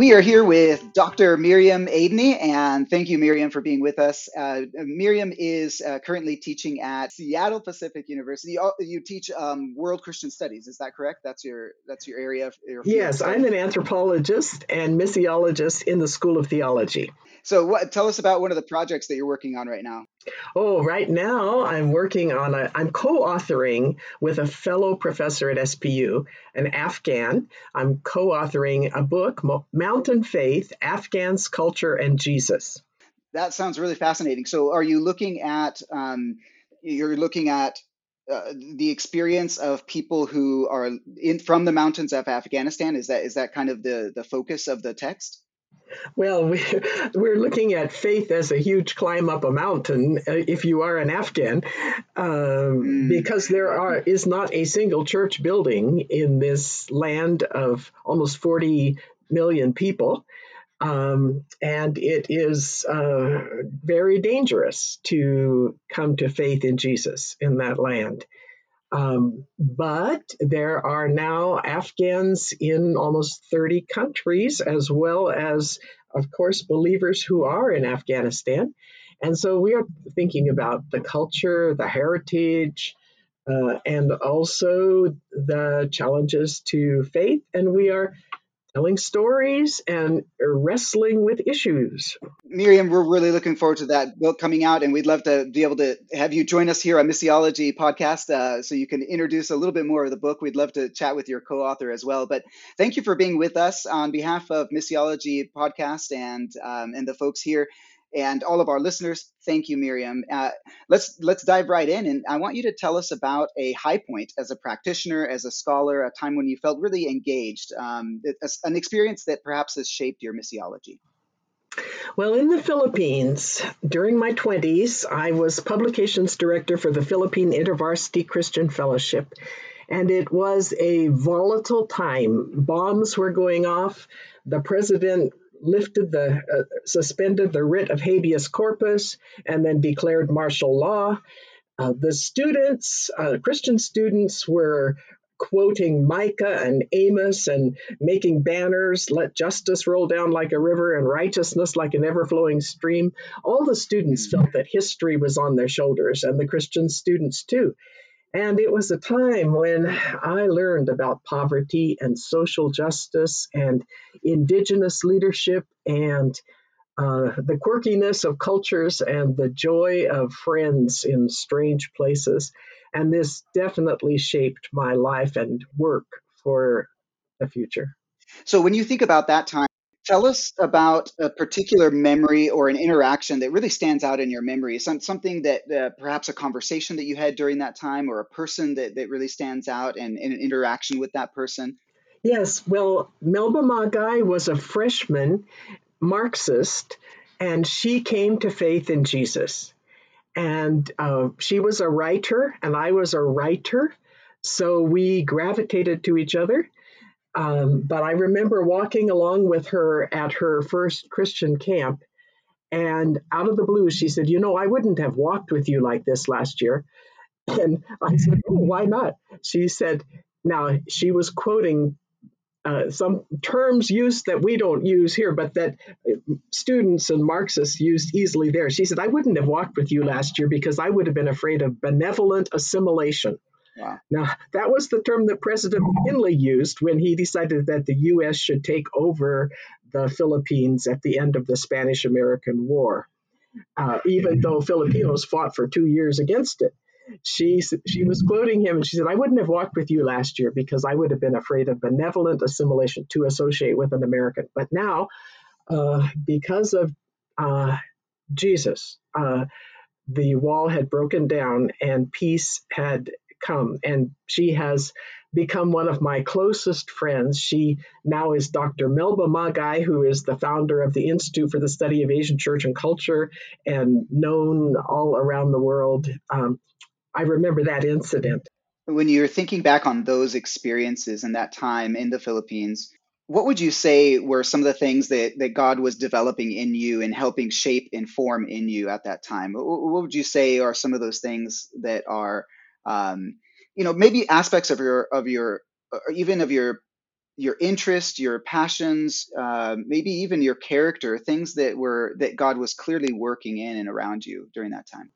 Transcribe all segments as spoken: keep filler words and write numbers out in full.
We are here with Doctor Miriam Aidney, and thank you, Miriam, for being with us. Uh, Miriam is uh, currently teaching at Seattle Pacific University. You, you teach um, World Christian Studies, is that correct? That's your that's your area of your field of Yes, study. I'm an anthropologist and missiologist in the School of Theology. So, what? Tell us about one of the projects that you're working on right now. Oh, right now I'm working on a, I'm co-authoring with a fellow professor at S P U, an Afghan. I'm co-authoring a book, Mountain Faith, Afghans, Culture, and Jesus. That sounds really fascinating. So, are you looking at um, you're looking at uh, the experience of people who are in from the mountains of Afghanistan? Is that is that kind of the the focus of the text? Well, we, we're looking at faith as a huge climb up a mountain, uh, if you are an Afghan, um, Mm. because there are is not a single church building in this land of almost forty million people. Um, and it is uh, very dangerous to come to faith in Jesus in that land. Um, but there are now Afghans in almost thirty countries, as well as, of course, believers who are in Afghanistan. And so we are thinking about the culture, the heritage, uh, and also the challenges to faith. And we are telling stories and wrestling with issues. Miriam, we're really looking forward to that book coming out, and we'd love to be able to have you join us here on Missiology Podcast uh, so you can introduce a little bit more of the book. We'd love to chat with your co-author as well. But thank you for being with us on behalf of Missiology Podcast and um, and the folks here and all of our listeners. Thank you, Miriam. Uh, let's let's dive right in, and I want you to tell us about a high point as a practitioner, as a scholar, a time when you felt really engaged, um, an experience that perhaps has shaped your missiology. Well, in the Philippines, during my twenties, I was publications director for the Philippine InterVarsity Christian Fellowship, and it was a volatile time. Bombs were going off. The president lifted the, uh, suspended the writ of habeas corpus, and then declared martial law. Uh, the students, uh, Christian students, were quoting Micah and Amos and making banners, let justice roll down like a river and righteousness like an ever-flowing stream. All the students Mm. felt that history was on their shoulders, and the Christian students too. And it was a time when I learned about poverty and social justice and indigenous leadership and uh, the quirkiness of cultures and the joy of friends in strange places. And this definitely shaped my life and work for the future. So when you think about that time, tell us about a particular memory or an interaction that really stands out in your memory. Some, something that uh, perhaps a conversation that you had during that time or a person that, that really stands out and, and an interaction with that person. Yes, well, Melba Magai was a freshman Marxist, and she came to faith in Jesus. And uh, she was a writer, and I was a writer. So we gravitated to each other. Um, but I remember walking along with her at her first Christian camp, and out of the blue, she said, "You know, I wouldn't have walked with you like this last year." And I said, "Oh, why not?" She said, now she was quoting uh, some terms used that we don't use here, but that students and Marxists used easily there. She said, "I wouldn't have walked with you last year because I would have been afraid of benevolent assimilation." Wow. Now, that was the term that President McKinley used when he decided that the U S should take over the Philippines at the end of the Spanish-American War, uh, even though Filipinos fought for two years against it. She, she was quoting him, and she said, "I wouldn't have walked with you last year because I would have been afraid of benevolent assimilation to associate with an American. But now, uh, because of uh, Jesus, uh, the wall had broken down and peace had come, and she has become one of my closest friends. She now is Doctor Melba Magai, who is the founder of the Institute for the Study of Asian Church and Culture and known all around the world. Um, I remember that incident. When you're thinking back on those experiences and that time in the Philippines, what would you say were some of the things that, that God was developing in you and helping shape and form in you at that time? What, what would you say are some of those things that are, um, you know, maybe aspects of your of your or even of your your interest, your passions, uh, maybe even your character, things that were that God was clearly working in and around you during that time?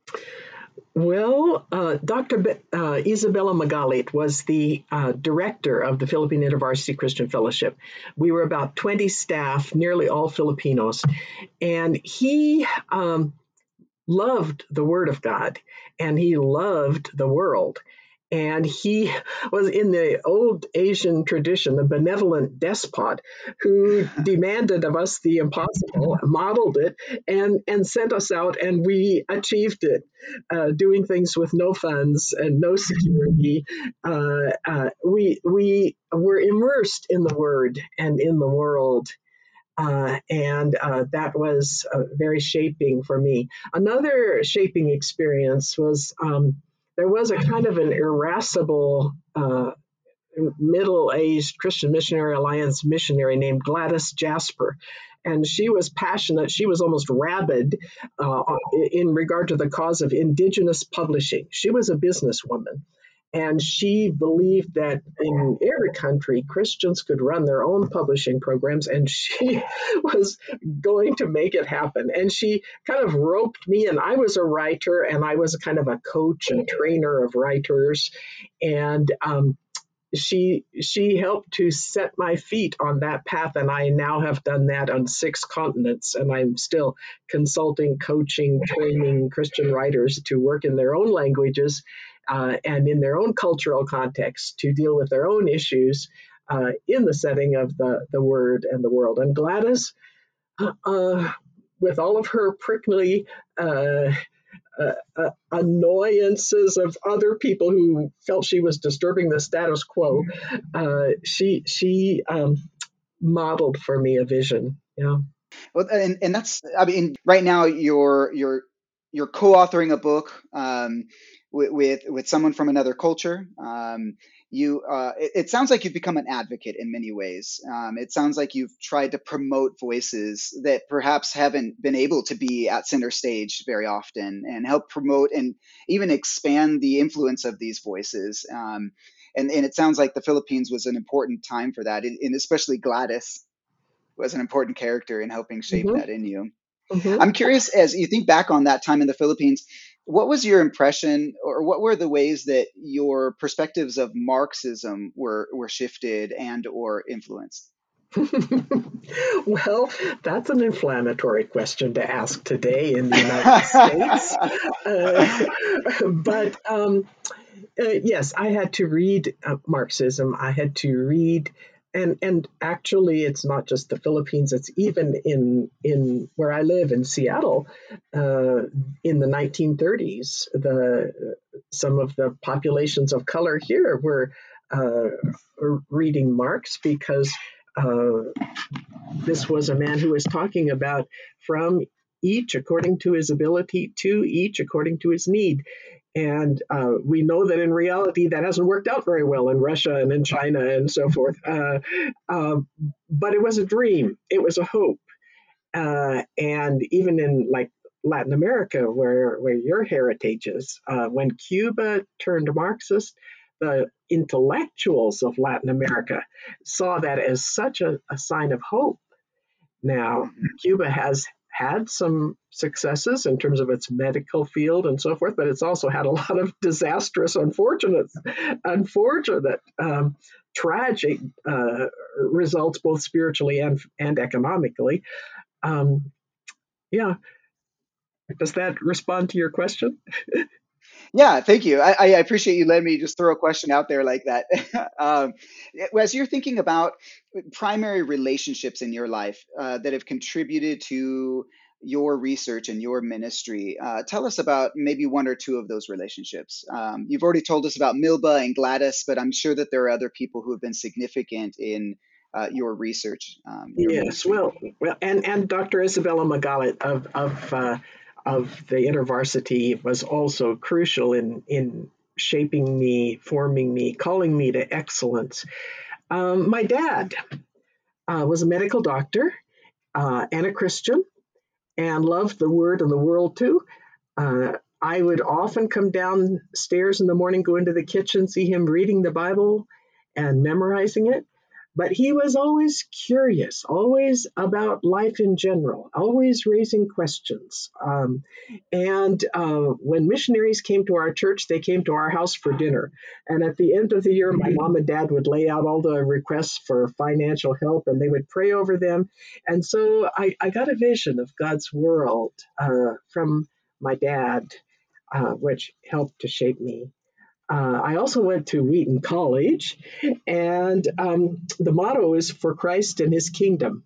Well, uh, Doctor Be- uh, Isabella Magalit was the uh, director of the Philippine InterVarsity Christian Fellowship. We were about twenty staff, nearly all Filipinos, and he um, loved the Word of God, and he loved the world. And he was in the old Asian tradition, the benevolent despot who demanded of us the impossible, modeled it, and, and sent us out, and we achieved it, uh, doing things with no funds and no security. Uh, uh, we, we were immersed in the Word and in the world. Uh, and uh, that was uh, very shaping for me. Another shaping experience was um, there was a kind of an irascible uh, middle-aged Christian Missionary Alliance missionary named Gladys Jasper. And she was passionate, she was almost rabid uh, in regard to the cause of indigenous publishing. She was a businesswoman. And she believed that in every country, Christians could run their own publishing programs, and she was going to make it happen. And she kind of roped me, and I was a writer, and I was kind of a coach and trainer of writers. And um, she she helped to set my feet on that path, and I now have done that on six continents, and I'm still consulting, coaching, training Christian writers to work in their own languages uh, and in their own cultural context to deal with their own issues uh, in the setting of the the Word and the world. And Gladys, uh, with all of her prickly uh, uh, uh, annoyances of other people who felt she was disturbing the status quo, uh, she she um, modeled for me a vision. Yeah. Well, and, and that's, I mean, right now you're you're you're co-authoring a book um, with, with with someone from another culture. Um, you, uh, it, it sounds like you've become an advocate in many ways. Um, it sounds like you've tried to promote voices that perhaps haven't been able to be at center stage very often, and help promote and even expand the influence of these voices. Um, and and it sounds like the Philippines was an important time for that, and and especially Gladys was an important character in helping shape Hmm. that in you. Hmm. I'm curious, as you think back on that time in the Philippines, what was your impression, or what were the ways that your perspectives of Marxism were were shifted and or influenced? Well, that's an inflammatory question to ask today in the United States. Uh, but um, uh, yes, I had to read uh, Marxism. I had to read, and and actually, it's not just the Philippines. It's even in in where I live in Seattle, uh, in the nineteen thirties. The some of the populations of color here were uh, reading Marx because. Uh, this was a man who was talking about from each according to his ability to each according to his need. And uh, we know that in reality that hasn't worked out very well in Russia and in China and so forth. Uh, uh, but it was a dream, it was a hope. Uh, and even in like Latin America, where, where your heritage is, uh, when Cuba turned Marxist, the intellectuals of Latin America saw that as such a, a sign of hope. Now, Mhm. Cuba has had some successes in terms of its medical field and so forth, but it's also had a lot of disastrous, unfortunate, unfortunate, um, tragic uh, results, both spiritually and and economically. Um, yeah, does that respond to your question? Yeah, thank you. I, I appreciate you letting me just throw a question out there like that. um, as you're thinking about primary relationships in your life uh, that have contributed to your research and your ministry, uh, tell us about maybe one or two of those relationships. Um, you've already told us about Milba and Gladys, but I'm sure that there are other people who have been significant in uh, your research, um, your Yes, ministry. well, well, and and Doctor Isabella Magalit of of uh, of the InterVarsity was also crucial in in shaping me, forming me, calling me to excellence. Um, my dad uh, was a medical doctor uh, and a Christian, and loved the Word and the world too. Uh, I would often come downstairs in the morning, go into the kitchen, see him reading the Bible and memorizing it. but he was always curious, always about life in general, always raising questions. Um, and uh, when missionaries came to our church, they came to our house for dinner. And at the end of the year, my mom and dad would lay out all the requests for financial help, and they would pray over them. And so I, I got a vision of God's world uh, from my dad, uh, which helped to shape me. Uh, I also went to Wheaton College, and um, the motto is for Christ and his kingdom.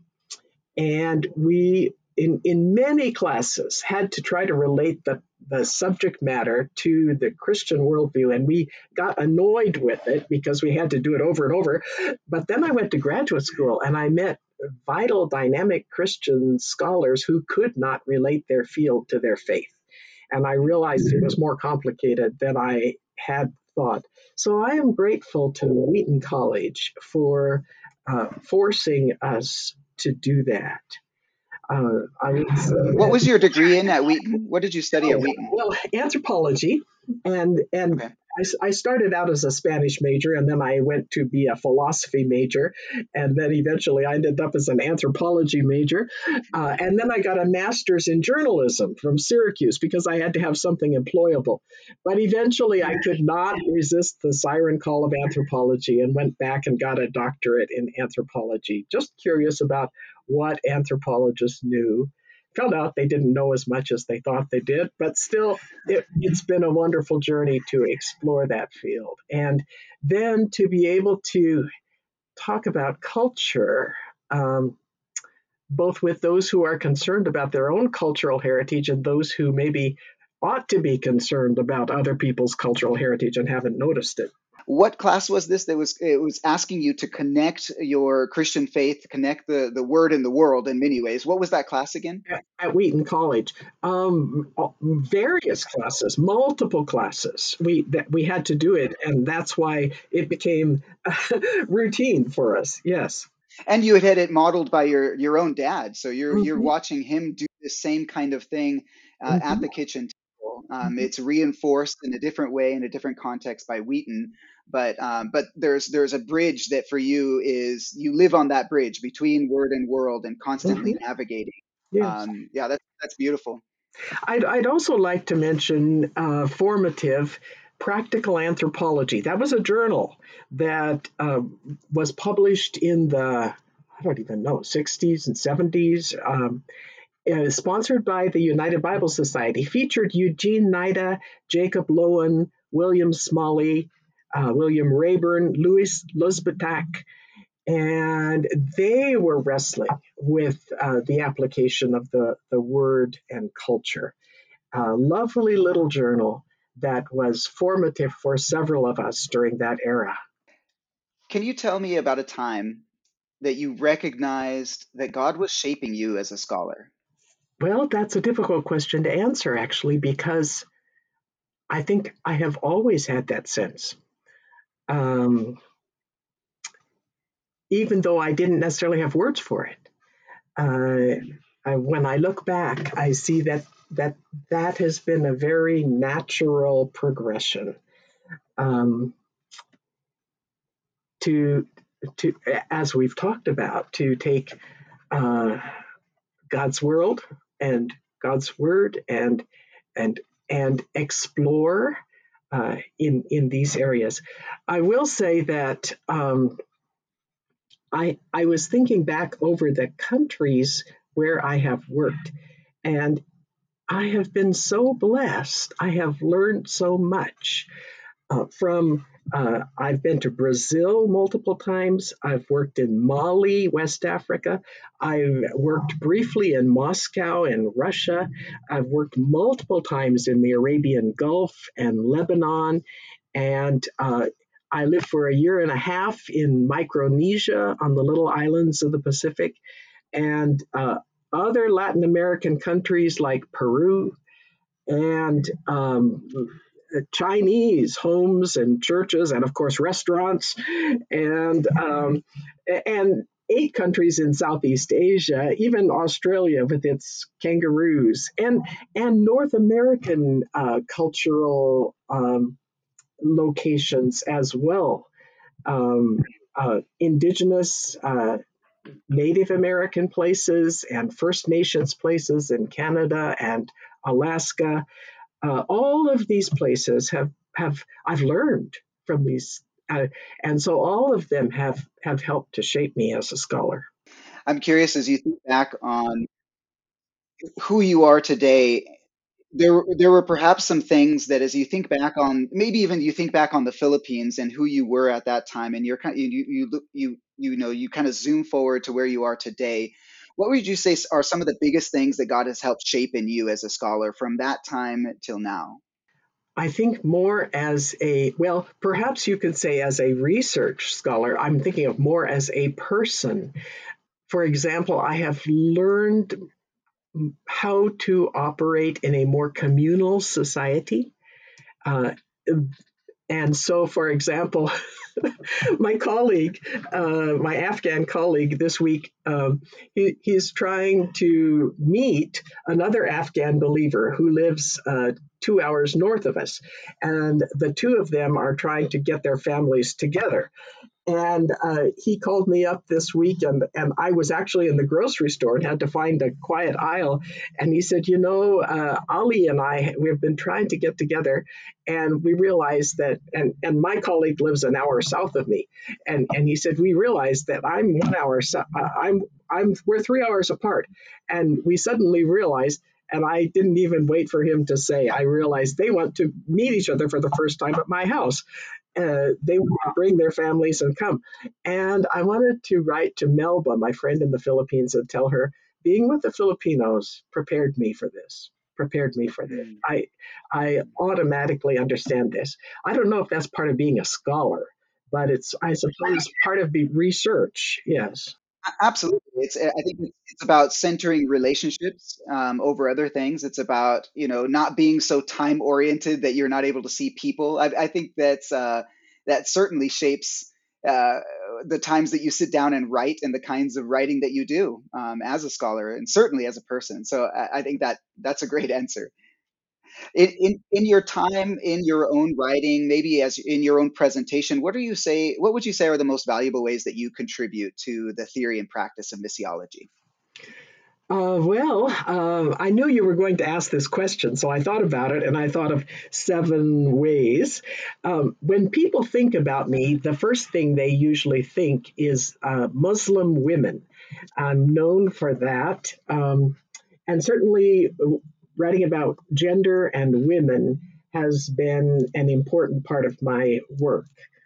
And we, in, in many classes, had to try to relate the, the subject matter to the Christian worldview. And we got annoyed with it because we had to do it over and over. But then I went to graduate school and I met vital, dynamic Christian scholars who could not relate their field to their faith. And I realized it was more complicated than I had thought. So I am grateful to Wheaton College for uh, forcing us to do that. Uh, I was, What was your degree in at Wheaton? What did you study at oh, Wheaton? well, anthropology, and and Okay. I, I started out as a Spanish major, and then I went to be a philosophy major, and then eventually I ended up as an anthropology major, uh, and then I got a master's in journalism from Syracuse because I had to have something employable. But eventually, I could not resist the siren call of anthropology and went back and got a doctorate in anthropology. Just curious about what anthropologists knew. Found out they didn't know as much as they thought they did, but still, it, it's been a wonderful journey to explore that field. And then to be able to talk about culture, um, both with those who are concerned about their own cultural heritage and those who maybe ought to be concerned about other people's cultural heritage and haven't noticed it. What class was this that was it was asking you to connect your Christian faith, connect the the word and the world in many ways? What was that class again? At, at Wheaton College, um, various classes, multiple classes. We that we had to do it, and that's why it became routine for us. Yes. And you had had it modeled by your your own dad, so you're you're Mm-hmm, watching him do the same kind of thing uh, at mm-hmm, the kitchen table. Um, it's reinforced in a different way in a different context by Wheaton, but um, but there's there's a bridge that for you is you live on that bridge between word and world and mm-hmm. constantly navigating. Yes. Um, yeah, that's that's beautiful. I'd, I'd also like to mention uh, formative practical anthropology. That was a journal that uh, was published in the, I don't even know, sixties and seventies. Um, uh, sponsored by the United Bible Society, featured Eugene Nida, Jacob Lowen, William Smalley, uh, William Rayburn, Louis Luzbatak, and they were wrestling with uh, the application of the, the word and culture. A lovely little journal that was formative for several of us during that era. Can you tell me about a time that you recognized that God was shaping you as a scholar? Well, that's a difficult question to answer, actually, because I think I have always had that sense. Um, even though I didn't necessarily have words for it. Uh, I, when I look back, I see that that that has been a very natural progression um, to to as we've talked about to take uh, God's world and God's word and and and explore uh, in in these areas. I will say that. Um, I, I was thinking back over the countries where I have worked, and I have been so blessed. I have learned so much uh, from. Uh, I've been to Brazil multiple times. I've worked in Mali, West Africa. I've worked briefly in Moscow in Russia. I've worked multiple times in the Arabian Gulf and Lebanon, and uh, I lived for a year and a half in Micronesia on the little islands of the Pacific, and uh, other Latin American countries like Peru and um, Chinese homes and churches, and of course restaurants, and um, and eight countries in Southeast Asia, even Australia with its kangaroos, and and North American uh, cultural um, locations as well. Um, uh, indigenous uh, Native American places and First Nations places in Canada and Alaska. Uh, all of these places have have I've learned from these, uh, and so all of them have have helped to shape me as a scholar. I'm curious as you think back on who you are today. There, there were perhaps some things that, as you think back on, maybe even you think back on the Philippines and who you were at that time, and you're kind, you, you, you, look- you, you know, you kind of zoom forward to where you are today. What would you say are some of the biggest things that God has helped shape in you as a scholar from that time till now? I think more as a, well, perhaps you could say as a research scholar, I'm thinking of more as a person. For example, I have learned how to operate in a more communal society. Uh, and so, for example, my colleague, uh, my Afghan colleague this week, um, he, he's trying to meet another Afghan believer who lives uh, two hours north of us. And the two of them are trying to get their families together. And uh, he called me up this week, and, and I was actually in the grocery store and had to find a quiet aisle. And he said, you know, uh, Ali and I, we've been trying to get together, and we realized that, and, and my colleague lives an hour south of me. And, and he said, we realized that I'm one hour, so, uh, I'm, I'm, we're three hours apart. And we suddenly realized, and I didn't even wait for him to say, I realized they want to meet each other for the first time at my house. Uh, they would bring their families and come. And I wanted to write to Melba, my friend in the Philippines, and tell her being with the Filipinos prepared me for this. Prepared me for this. Mm. I I automatically understand this. I don't know if that's part of being a scholar, but it's I suppose part of the research. Yes. A- Absolutely. It's, I think it's, it's about centering relationships um, over other things. It's about, you know, not being so time oriented that you're not able to see people. I, I think that's, uh, that certainly shapes uh, the times that you sit down and write and the kinds of writing that you do um, as a scholar and certainly as a person. So I, I think that that's a great answer. In, in in your time in your own writing, maybe as in your own presentation, what do you say? What would you say are the most valuable ways that you contribute to the theory and practice of missiology? Uh, well, uh, I knew you were going to ask this question, so I thought about it and I thought of seven ways. Um, when people think about me, the first thing they usually think is uh, Muslim women. I'm known for that. Um, and certainly, writing about gender and women has been an important part of my work.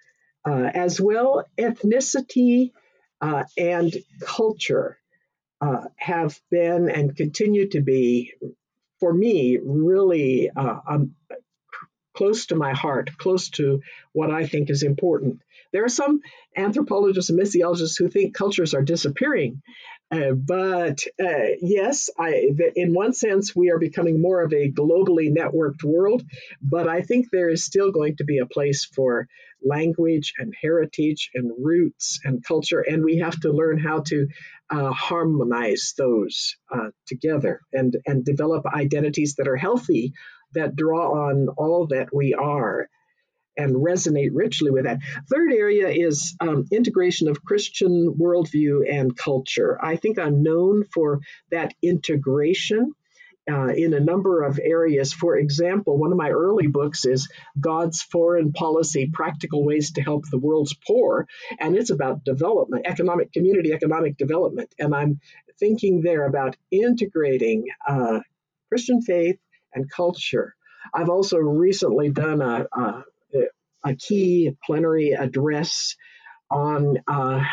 Uh, as well, ethnicity uh, and culture uh, have been and continue to be, for me, really uh, um, close to my heart, close to what I think is important. There are some anthropologists and missiologists who think cultures are disappearing. Uh, but uh, yes, I, in one sense, we are becoming more of a globally networked world. But I think there is still going to be a place for language and heritage and roots and culture. And we have to learn how to uh, harmonize those uh, together and, and develop identities that are healthy, that draw on all that we are and resonate richly with that. Third area is um, integration of Christian worldview and culture. I think I'm known for that integration. Uh, in a number of areas. For example, one of my early books is God's Foreign Policy Practical Ways to Help the World's Poor, and it's about development, economic, community economic development. And I'm thinking there about integrating uh, Christian faith and culture. I've also recently done a, a, a key plenary address on uh,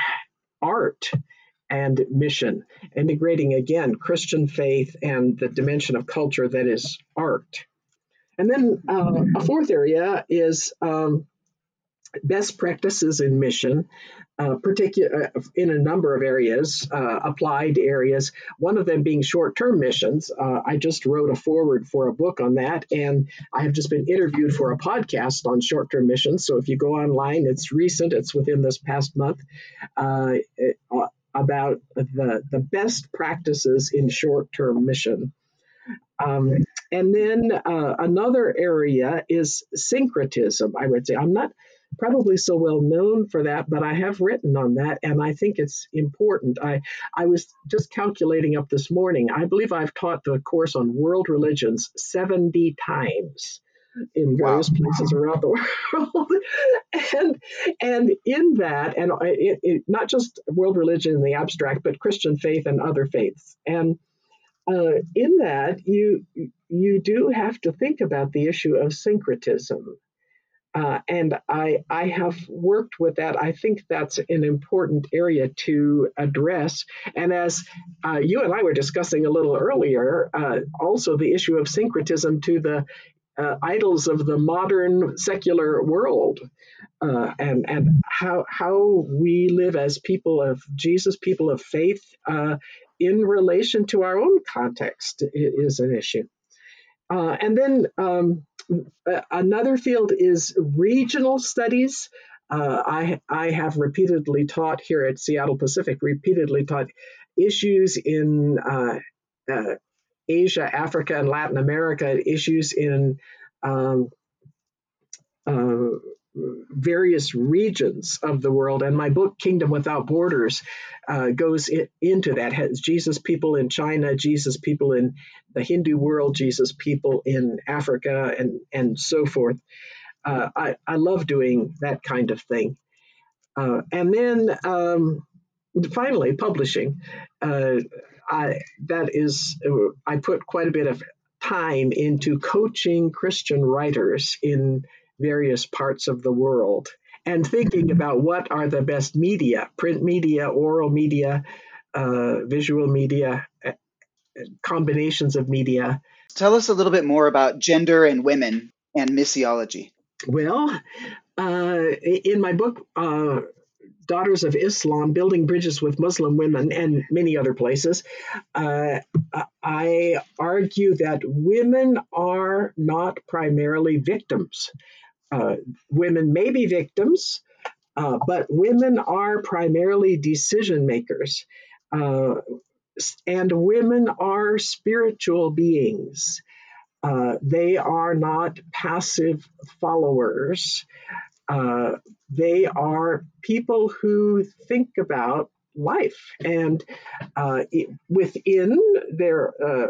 art and mission, integrating again Christian faith and the dimension of culture that is art. And then uh, a fourth area is um, best practices in mission, uh, particular in a number of areas, uh, applied areas. One of them being short-term missions. Uh, I just wrote a foreword for a book on that, and I have just been interviewed for a podcast on short-term missions. So if you go online, it's recent; it's within this past month. Uh, it, uh, about the, the best practices in short-term mission. Um, and then uh, another area is syncretism, I would say. I'm not probably so well known for that, but I have written on that, and I think it's important. I, I was just calculating up this morning. I believe I've taught the course on world religions seventy times in various Wow. places around the world. and and in that, and it, it, not just world religion in the abstract, but Christian faith and other faiths. And uh, in that, you you do have to think about the issue of syncretism. Uh, and I, I have worked with that. I think that's an important area to address. And as uh, you and I were discussing a little earlier, uh, also the issue of syncretism to the uh, idols of the modern secular world, uh, and and how how we live as people of Jesus, people of faith, uh, in relation to our own context is an issue. Uh, and then um, another field is regional studies. Uh, I, I have repeatedly taught here at Seattle Pacific, repeatedly taught issues in uh, uh, Asia, Africa, and Latin America, issues in um, uh, various regions of the world. And my book, Kingdom Without Borders, uh, goes it, into that. Has Jesus people in China, Jesus people in the Hindu world, Jesus people in Africa, and, and so forth. Uh, I, I love doing that kind of thing. Uh, and then um, finally, publishing. Uh, I, that is, I put quite a bit of time into coaching Christian writers in various parts of the world and thinking about what are the best media, print media, oral media, uh, visual media, uh, combinations of media. Tell us a little bit more about gender and women and missiology. Well, uh, in my book, uh, Daughters of Islam, Building Bridges with Muslim Women, and many other places, uh, I argue that women are not primarily victims. Uh, women may be victims, uh, but women are primarily decision makers. Uh, and women are spiritual beings. Uh, they are not passive followers. Uh, they are people who think about life, and uh, within their uh,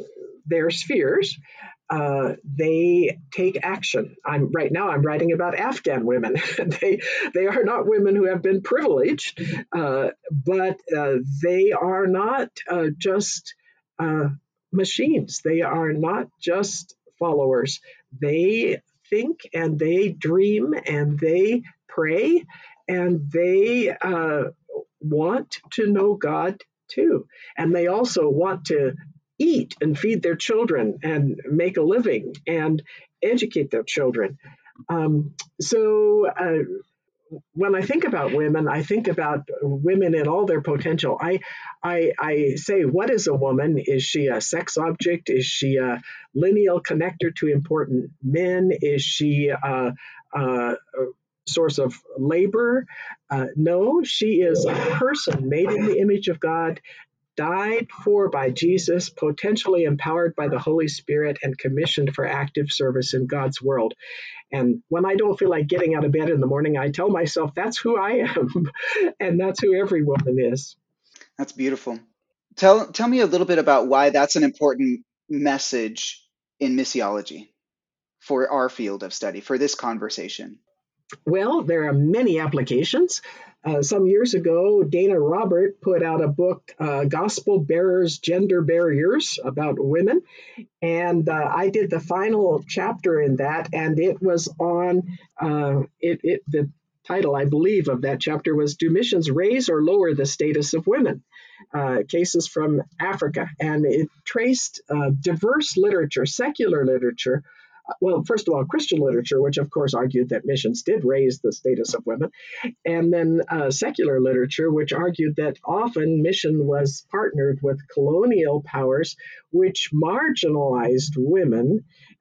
their spheres, uh, they take action. I'm right now. I'm writing about Afghan women. they they are not women who have been privileged, uh, but uh, they are not uh, just uh, machines. They are not just followers. They think and they dream and they pray and they uh, want to know God too. And they also want to eat and feed their children and make a living and educate their children. Um, so uh, when I think about women, I think about women in all their potential. I, I, I say, what is a woman? Is she a sex object? Is she a lineal connector to important men? Is she a, a, a source of labor? Uh, no, she is a person made in the image of God, died for by Jesus, potentially empowered by the Holy Spirit, and commissioned for active service in God's world. And when I don't feel like getting out of bed in the morning, I tell myself that's who I am, and that's who every woman is. That's beautiful. Tell tell me a little bit about why that's an important message in missiology for our field of study, for this conversation. Well, there are many applications. Uh, some years ago, Dana Robert put out a book, uh, Gospel Bearers, Gender Barriers, about women. And uh, I did the final chapter in that, and it was on, uh, it, it the title, I believe, of that chapter was Do Missions Raise or Lower the Status of Women? Uh, cases from Africa. And it traced uh, diverse literature, secular literature, well, first of all, Christian literature, which of course argued that missions did raise the status of women, and then uh, secular literature, which argued that often mission was partnered with colonial powers, which marginalized women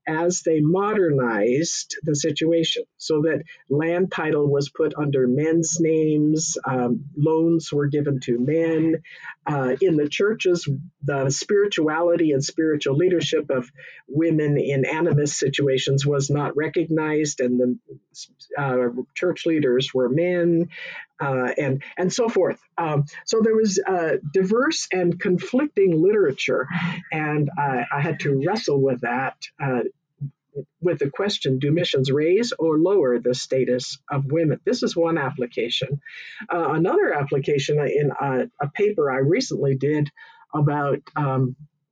as they modernized the situation, so that land title was put under men's names, um, loans were given to men. Uh, in the churches, the spirituality and spiritual leadership of women in animist situations was not recognized, and the uh, church leaders were men, uh, and and so forth. Um, so there was uh, diverse and conflicting literature, and I, I had to wrestle with that. Uh, with the question, do missions raise or lower the status of women? This is one application. Uh, another application in a, a paper I recently did about um,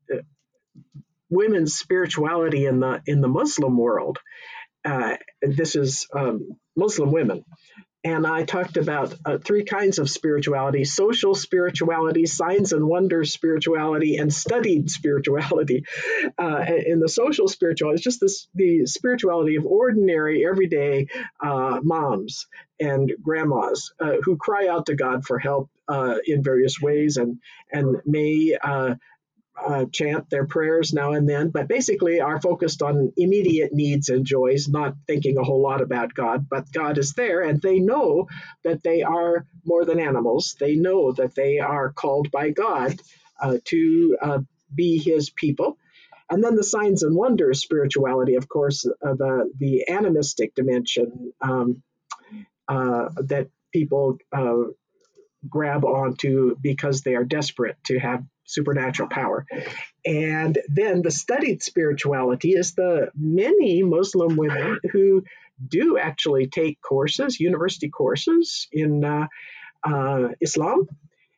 women's spirituality in the in the Muslim world. Uh, this is um, Muslim women. And I talked about uh, three kinds of spirituality: social spirituality, signs and wonders spirituality, and studied spirituality. Uh, in the social spirituality, it's just this, the spirituality of ordinary, everyday uh, moms and grandmas uh, who cry out to God for help uh, in various ways, and, and may uh, uh, chant their prayers now and then, but basically are focused on immediate needs and joys, not thinking a whole lot about God. But God is there, and they know that they are more than animals. They know that they are called by God uh, to uh, be His people. And then the signs and wonders spirituality, of course, uh, the the animistic dimension um, uh, that people uh, grab onto because they are desperate to have supernatural power. And then the studied spirituality is the many Muslim women who do actually take courses, university courses in uh, uh, Islam,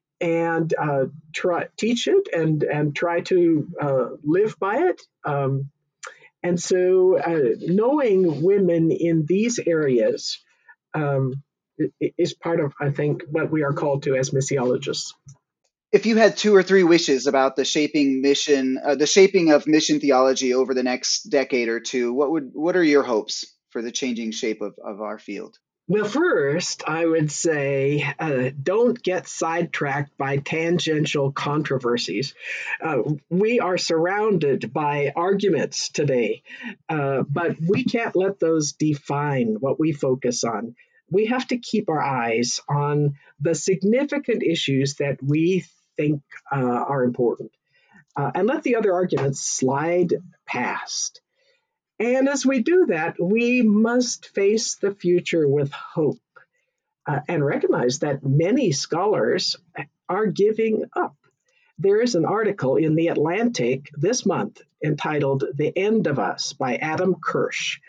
and uh, try teach it and and try to uh, live by it. Um, and so, uh, knowing women in these areas um, is part of, I think, what we are called to as missiologists. If you had two or three wishes about the shaping mission, uh, the shaping of mission theology over the next decade or two, what would what are your hopes for the changing shape of, of our field? Well, first, I would say uh, don't get sidetracked by tangential controversies. Uh, we are surrounded by arguments today, uh, but we can't let those define what we focus on. We have to keep our eyes on the significant issues that we think uh, are important, uh, and let the other arguments slide past. And as we do that, we must face the future with hope uh, and recognize that many scholars are giving up. There is an article in The Atlantic this month entitled The End of Us by Adam Kirsch.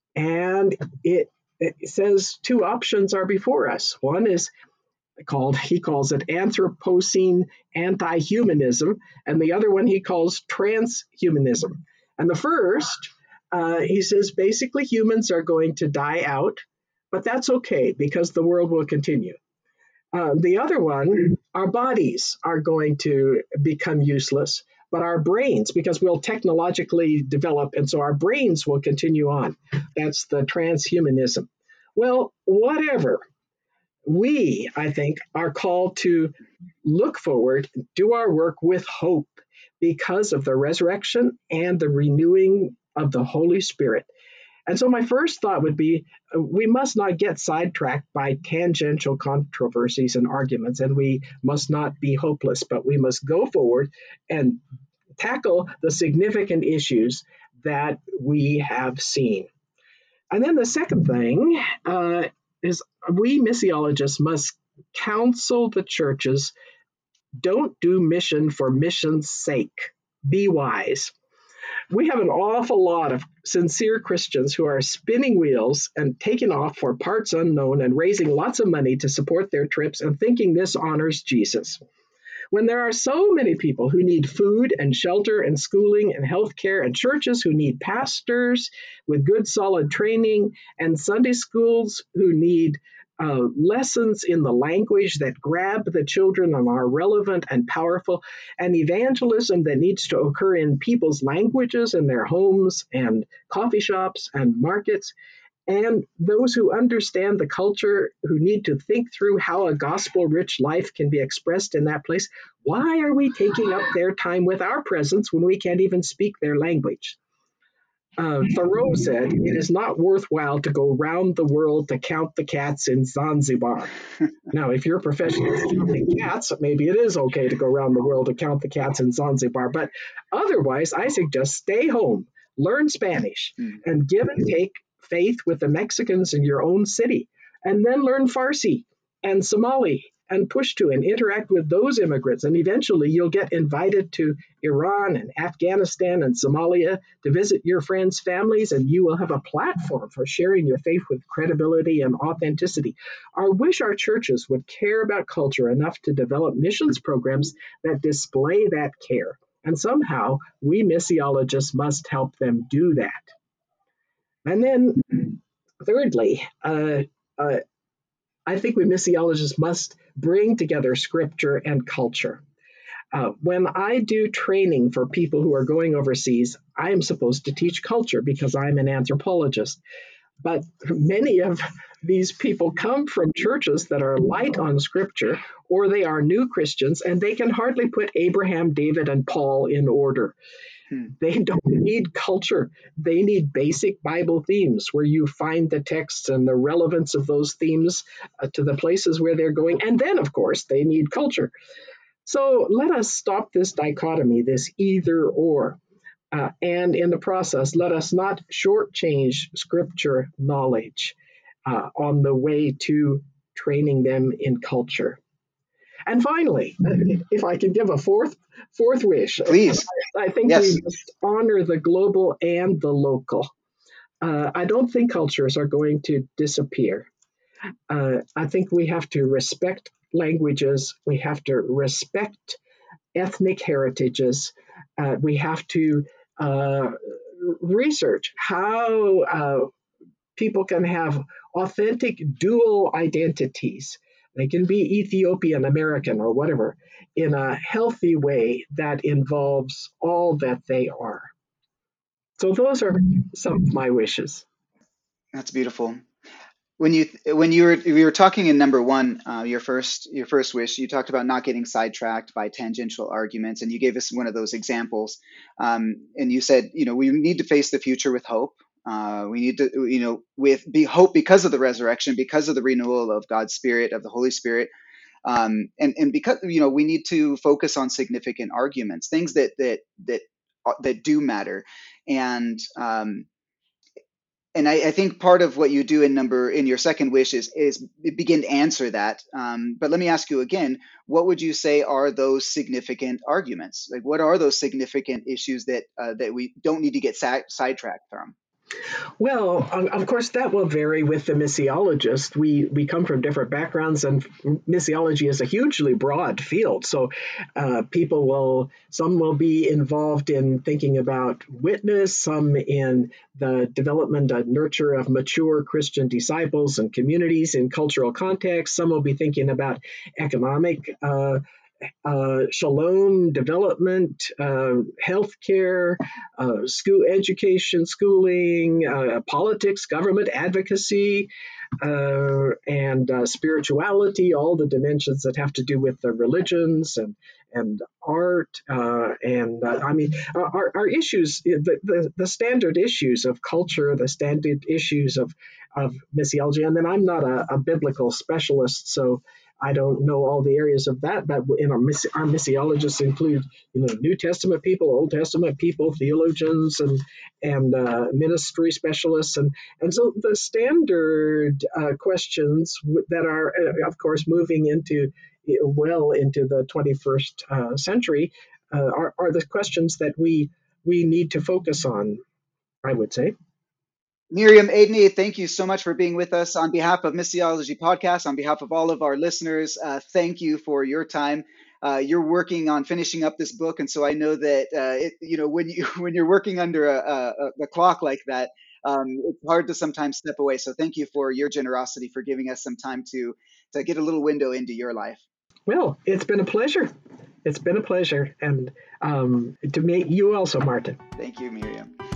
And it, it says two options are before us. One is called, he calls it Anthropocene anti-humanism, and the other one he calls transhumanism. And the first, uh, he says, basically humans are going to die out, but that's okay because the world will continue. Uh, the other one, our bodies are going to become useless, but our brains, because we'll technologically develop, and so our brains will continue on. That's the transhumanism. Well, whatever. We, I think, are called to look forward, do our work with hope because of the resurrection and the renewing of the Holy Spirit. And so my first thought would be uh, we must not get sidetracked by tangential controversies and arguments, and we must not be hopeless, but we must go forward and tackle the significant issues that we have seen. And then the second thing uh, is we missiologists must counsel the churches, don't do mission for mission's sake. Be wise. We have an awful lot of sincere Christians who are spinning wheels and taking off for parts unknown and raising lots of money to support their trips and thinking this honors Jesus. When there are so many people who need food and shelter and schooling and healthcare, and churches who need pastors with good solid training, and Sunday schools who need uh, lessons in the language that grab the children and are relevant and powerful, and evangelism that needs to occur in people's languages in their homes and coffee shops and markets, and those who understand the culture, who need to think through how a gospel-rich life can be expressed in that place. Why are we taking up their time with our presence when we can't even speak their language? Uh, Thoreau said, "It is not worthwhile to go round the world to count the cats in Zanzibar." Now, if your profession is counting cats, maybe it is okay to go around the world to count the cats in Zanzibar. But otherwise, I suggest stay home, learn Spanish, Hmm. and give and take faith with the Mexicans in your own city. And then learn Farsi and Somali and Pushto and interact with those immigrants. And eventually you'll get invited to Iran and Afghanistan and Somalia to visit your friends' families, and you will have a platform for sharing your faith with credibility and authenticity. I wish our churches would care about culture enough to develop missions programs that display that care. And somehow we missiologists must help them do that. And then, thirdly, uh, uh, I think we missiologists must bring together scripture and culture. Uh, when I do training for people who are going overseas, I am supposed to teach culture because I'm an anthropologist. But many of these people come from churches that are light on scripture, or they are new Christians, and they can hardly put Abraham, David, and Paul in order. Hmm. They don't need culture. They need basic Bible themes where you find the texts and the relevance of those themes uh, to the places where they're going. And then, of course, they need culture. So let us stop this dichotomy, this either or. Uh, and in the process, let us not shortchange scripture knowledge uh, on the way to training them in culture. And finally, if I could give a fourth fourth wish, Please. I think we Yes. must honor the global and the local. Uh, I don't think cultures are going to disappear. Uh, I think we have to respect languages. We have to respect ethnic heritages. Uh, we have to uh, research how uh, people can have authentic dual identities. They can be Ethiopian American or whatever in a healthy way that involves all that they are. So those are some of my wishes. That's beautiful. When you when you were we were talking in number one, uh, your first your first wish, you talked about not getting sidetracked by tangential arguments, and you gave us one of those examples. Um, and you said, you know, we need to face the future with hope. Uh, we need to, you know, with be hope because of the resurrection, because of the renewal of God's Spirit, of the Holy Spirit, um, and and because you know we need to focus on significant arguments, things that that that uh, that do matter, and um, and I, I think part of what you do in number in your second wish is is begin to answer that. Um, but let me ask you again: what would you say are those significant arguments? Like, what are those significant issues that uh, that we don't need to get sa- sidetracked from? Well, of course, that will vary with the missiologist. We we come from different backgrounds, and missiology is a hugely broad field. So, uh, people will some will be involved in thinking about witness, some in the development and nurture of mature Christian disciples and communities in cultural context. Some will be thinking about economic uh, uh, shalom, development, uh, healthcare, uh, school education, schooling, uh, politics, government advocacy, uh, and uh, spirituality, all the dimensions that have to do with the religions and and art uh, and uh, I mean our, our issues the, the the standard issues of culture, the standard issues of of missiology. And then I'm not a, a biblical specialist, so I don't know all the areas of that, but in our, miss, our missiologists include, you know, New Testament people, Old Testament people, theologians, and and uh, ministry specialists, and and so the standard uh, questions that are, uh, of course, moving into well into the twenty-first uh, century uh, are, are the questions that we we need to focus on, I would say. Miriam Aidney, thank you so much for being with us on behalf of Missiology Podcast, on behalf of all of our listeners. Uh, thank you for your time. Uh, you're working on finishing up this book, and so I know that uh, it, you know when you when you're working under a, a, a clock like that, um, it's hard to sometimes step away. So thank you for your generosity for giving us some time to to get a little window into your life. Well, it's been a pleasure. It's been a pleasure, and um, to meet you also, Martin. Thank you, Miriam.